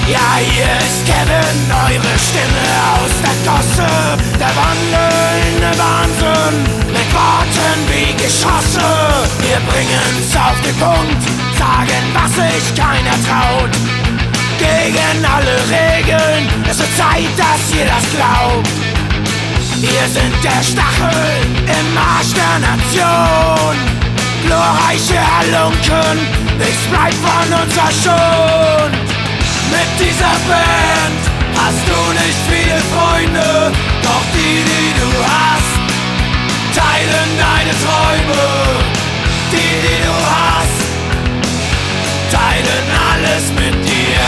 Ja, hier ist Kevin, eure Stimme aus der Gosse. Der wandelnde Wahnsinn mit Worten wie Geschosse. Wir bringen's auf den Punkt, sagen, was sich keiner traut. Gegen alle Regeln, es wird Zeit, dass ihr das glaubt. Wir sind der Stachel im Arsch der Nation. Glorreiche Halunken, nichts bleibt von uns verschont. Mit dieser Band hast du nicht viele Freunde, doch die du hast, teilen deine Träume. Die du hast, teilen alles mit dir.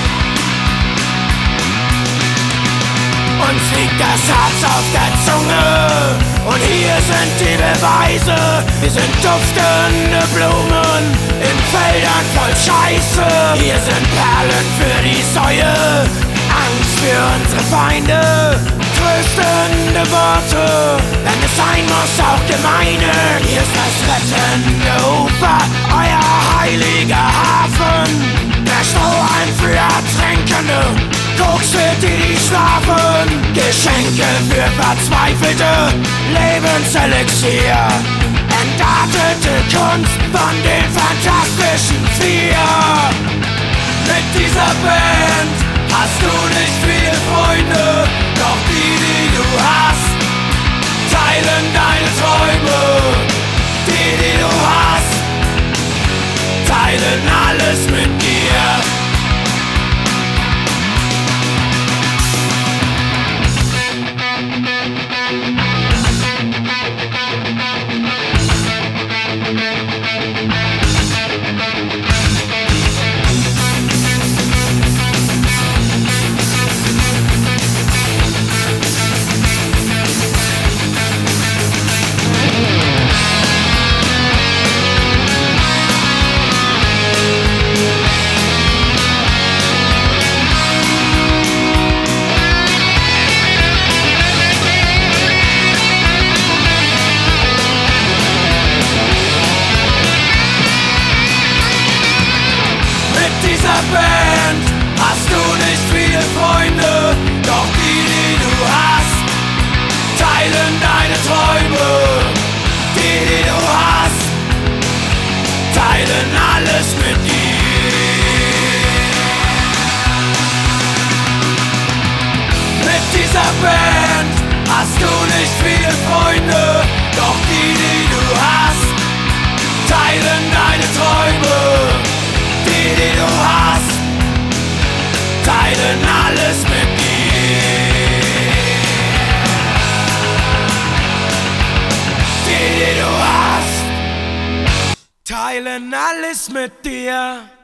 Uns liegt das Herz auf der Zunge und hier sind die Beweise. Wir sind duftende Blumen in Feldern voll Scheiße. Hier sind Perlen für die Säue, Angst für unsere Feinde, tröstende Worte, wenn es sein muss, auch gemeine. Hier ist das rettende Ufer, euer heiliger Hafen, der Strohhalm für Ertränkende, Kokse, die schlafen, Geschenke für Verzweifelte, Lebenselixier, entartete Kunst von den Fantastischen Vier. Mit dieser Band hast du nicht viele Freunde, doch die du hast, teilen deine Träume. Die du hast, teilen alles mit dir. Band hast du nicht viele Freunde, doch die du hast, teilen deine Träume. Die du hast, teilen alles mit dir. Mit dieser Band hast du nicht viele Freunde, doch die du hast, teilen deine Träume. Die du hast, teilen alles mit dir. Die du hast, teilen alles mit dir.